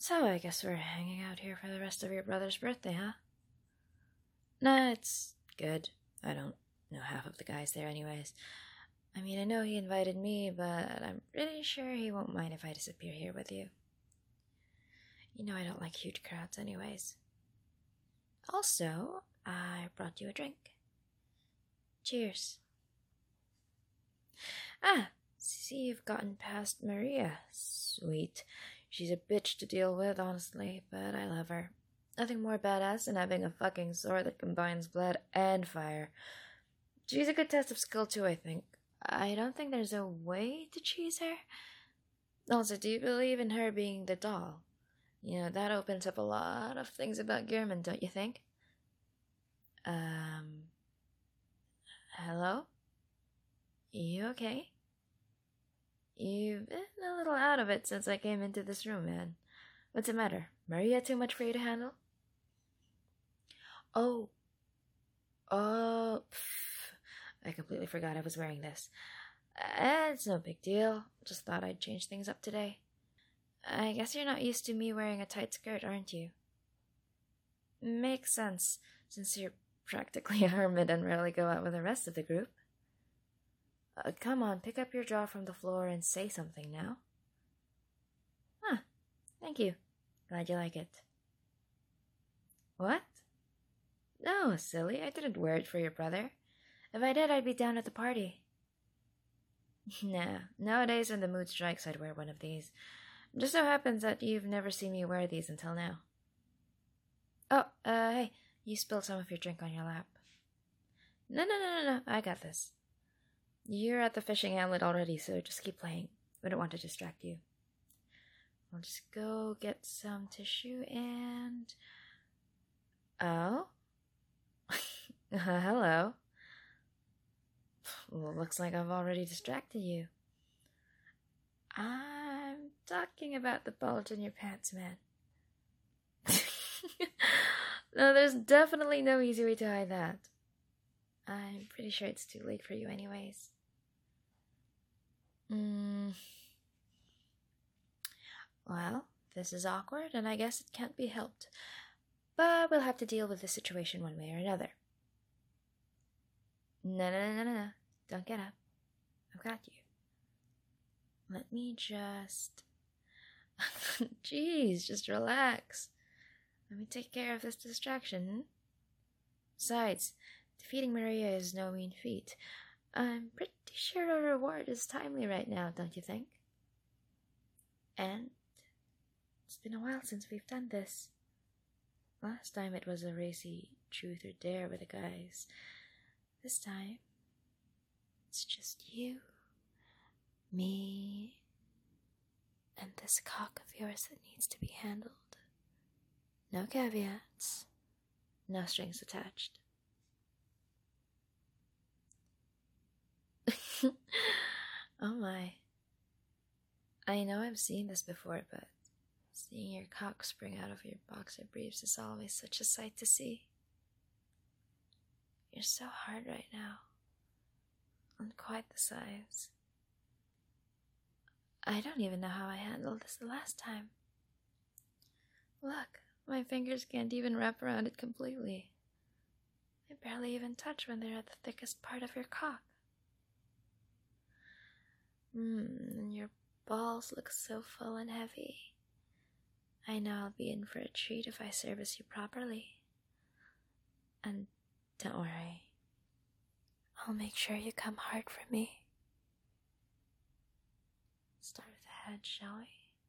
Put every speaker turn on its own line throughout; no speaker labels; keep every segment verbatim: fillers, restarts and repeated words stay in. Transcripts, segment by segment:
So I guess we're hanging out here for the rest of your brother's birthday, huh? Nah, it's good. I don't know half of the guys there anyways. I mean, I know he invited me, but I'm pretty sure he won't mind if I disappear here with you. You know I don't like huge crowds anyways. Also, I brought you a drink. Cheers. Ah, see you've gotten past Maria. Sweet. She's a bitch to deal with, honestly, but I love her. Nothing more badass than having a fucking sword that combines blood and fire. She's a good test of skill too, I think. I don't think there's a way to cheese her. Also, do you believe in her being the doll? You know, that opens up a lot of things about Gehrman, don't you think? Um... Hello? You okay? You've been a little out of it since I came into this room, man. What's the matter? Maria too much for you to handle? Oh. Oh. Pff. I completely forgot I was wearing this. Uh, it's no big deal. Just thought I'd change things up today. I guess you're not used to me wearing a tight skirt, aren't you? Makes sense, since you're practically a hermit and rarely go out with the rest of the group. Uh, come on, pick up your jaw from the floor and say something now. Huh, thank you. Glad you like it. What? No, silly, I didn't wear it for your brother. If I did, I'd be down at the party. Nah, nowadays when the mood strikes, I'd wear one of these. Just so happens that you've never seen me wear these until now. Oh, uh, hey, you spilled some of your drink on your lap. No, no, no, no, no, I got this. You're at the fishing outlet already, so just keep playing. We don't want to distract you. I'll just go get some tissue and... Oh? uh, hello. Well, looks like I've already distracted you. I'm talking about the bulge in your pants, man. No, there's definitely no easy way to hide that. I'm pretty sure it's too late for you anyways. Mm. Well, this is awkward, and I guess it can't be helped. But we'll have to deal with the situation one way or another. No, no, no, no, no. Don't get up. I've got you. Let me just... Jeez, just relax. Let me take care of this distraction. Hmm? Besides, defeating Maria is no mean feat. I'm pretty sure our reward is timely right now, don't you think? And it's been a while since we've done this. Last time it was a racy truth or dare with the guys. This time, it's just you, me, and this cock of yours that needs to be handled. No caveats, no strings attached. Oh my. I know I've seen this before, but seeing your cock spring out of your boxer briefs is always such a sight to see. You're so hard right now, and quite the size. I don't even know how I handled this the last time. Look, my fingers can't even wrap around it completely. I barely even touch when they're at the thickest part of your cock. Mmm, and your balls look so full and heavy. I know I'll be in for a treat if I service you properly. And don't worry, I'll make sure you come hard for me. Start with the head, shall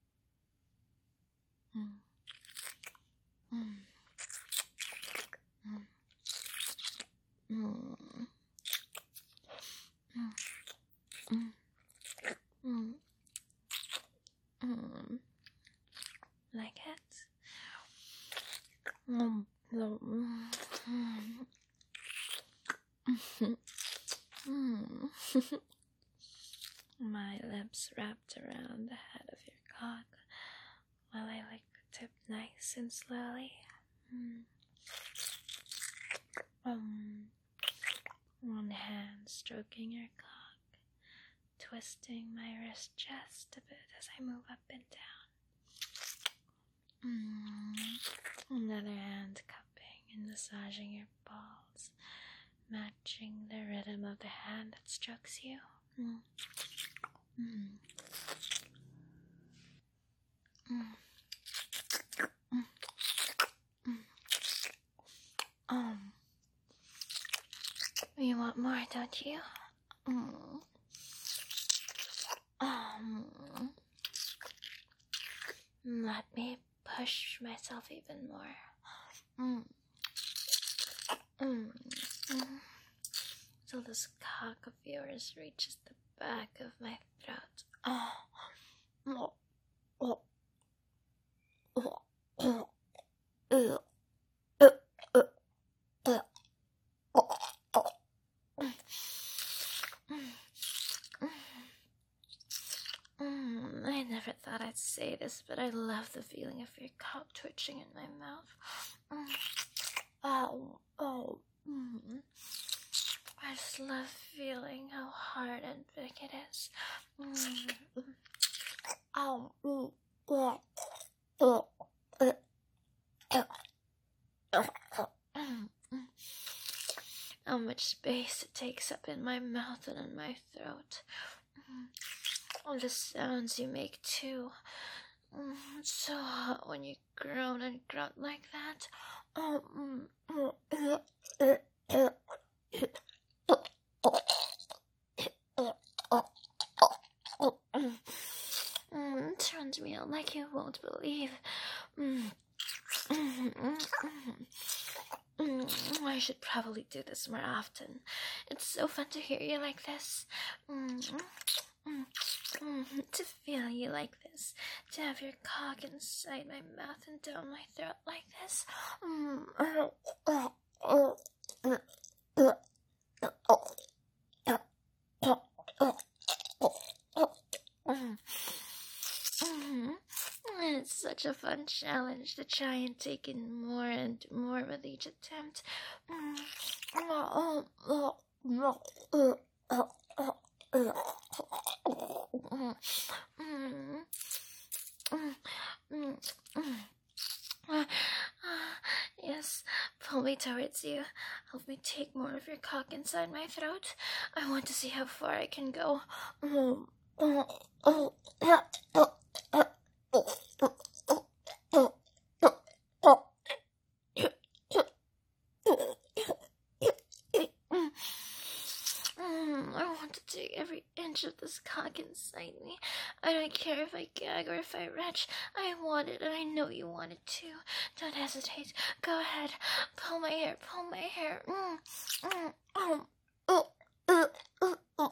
we? Mm. Mm. Mm. Mm. Mm. Mm. Mm. Like it? Mm. Mm. Mm. My lips wrapped around the head of your cock while I lick the tip nice and slowly. Mm. Um, one hand stroking your cock, twisting my wrist just a bit as I move up and down. Mm. Another hand cupping and massaging your balls, matching the rhythm of the hand that strokes you. Mm. Mm. Mm. Mm. Mm. Um, you want more, don't you? Mm. Um, let me push myself even more. Mm. Mm. Mm. Till this cock of yours reaches the back of my throat. Oh. Oh. Oh. Oh. Oh. Oh. Mm, I never thought I'd say this, but I love the feeling of your cock twitching in my mouth. Mm. Oh, oh. Mm. I just love feeling how hard and big it is. Mm. Oh, mm. Oh. Oh. Oh. Mm. How much space it takes up in my mouth and in my throat. Mm. All the sounds you make too. Mm, it's so hot when you groan and grunt like that. Oh, mm, mm, mm, mm, mm, mm, turns me on like you won't believe. Mm, mm, mm, mm. I should probably do this more often. It's so fun to hear you like this. Mm, mm, mm, to feel you like this. To have your cock inside my mouth and down my throat like this. Mm. And it's such a fun challenge to try and take in more and more with each attempt. Yes, pull me towards you. Help me take more of your cock inside my throat. I want to see how far I can go. I want to take every inch of this cock inside me. I don't care if I gag or if I retch. I want it, and I know you want it too. Don't hesitate. Go ahead. Pull my hair. Pull my hair. Mm, mm, mm, mm, mm, mm, mm,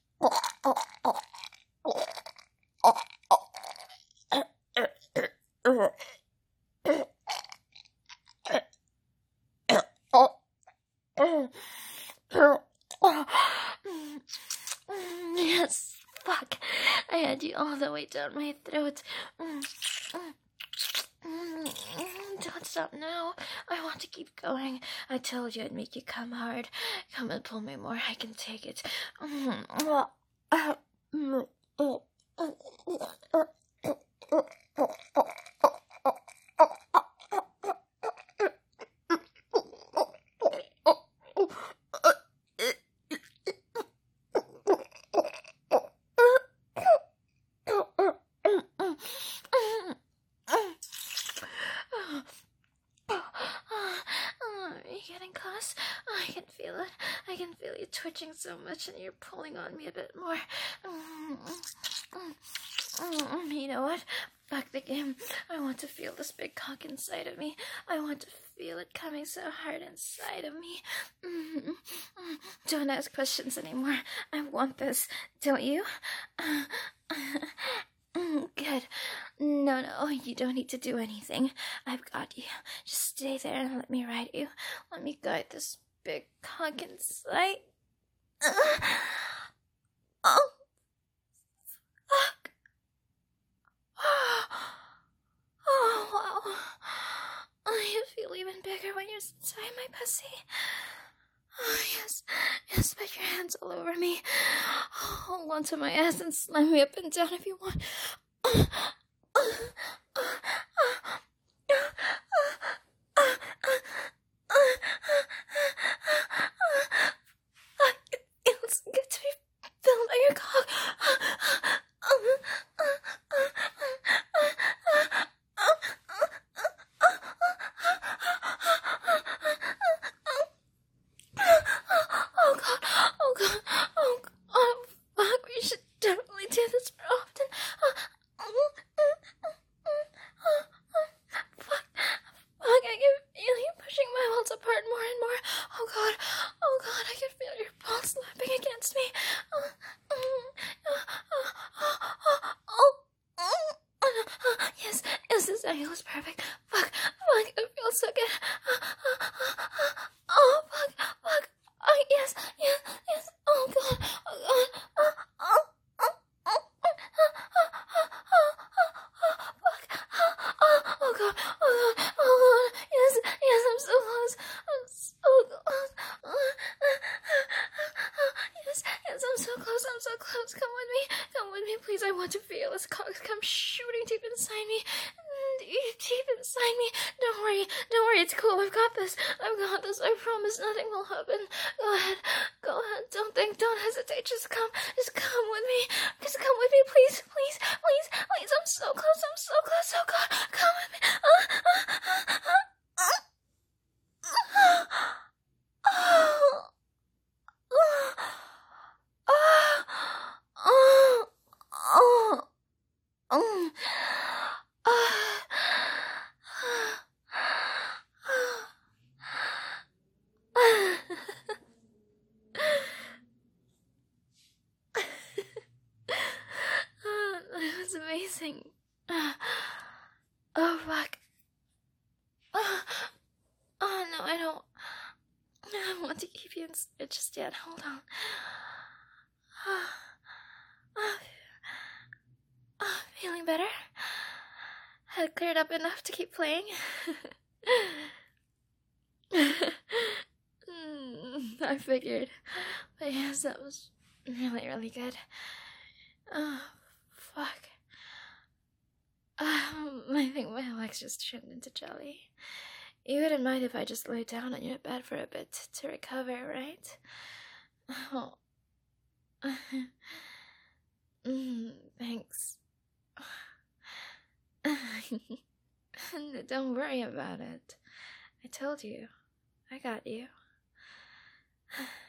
Yes, fuck. I had you all the way down my throat. Don't stop now. I want to keep going. I told you I'd make you come hard. Come and pull me more. I can take it. Getting close. I can feel it. I can feel you twitching so much, and you're pulling on me a bit more. You know what? Fuck the game. I want to feel this big cock inside of me. I want to feel it coming so hard inside of me. Don't ask questions anymore. I want this. Don't you? Good. No, no, you don't need to do anything. I've got you. Just stay there and let me ride you. Let me guide this big cock inside. Oh, fuck. Oh, wow. Oh, you feel even bigger when you're inside my pussy. Oh, yes. Yes, put your hands all over me. Hold onto my ass and slam me up and down if you want. it was perfect. Fuck, fuck, it feels so good. Oh, fuck, fuck. Oh, yes, yes, yes. Oh, God, oh, God. Oh, oh, oh, oh, oh, fuck. Oh, oh, God, oh, God, oh, God. Yes, yes, I'm so close. I'm so close. Yes, yes, I'm so close. I'm so close. Come with me. Come with me, please. I want to feel this cock come shooting deep inside me. Deep, deep inside me. Don't worry. Don't worry. It's cool. I've got this. I've got this. I promise nothing will happen. Go ahead. Go ahead. Don't think. Don't hesitate. Just come. Just come with me. Just come with me, please. Please. Please. Please. I'm so close. I'm so close. Oh, God. Come with me. Uh, uh, uh, uh, uh, uh. That was amazing. Oh, fuck. Oh, no, I don't. I don't want to keep you inside just yet. Hold on. Oh, oh, oh, feeling better? Had cleared up enough to keep playing? mm, I figured. But yes, that was really, really good. Oh, fuck. Um, I think my legs just turned into jelly. You wouldn't mind if I just lay down on your bed for a bit to recover, right? Oh. mm, thanks. Don't worry about it. I told you. I got you.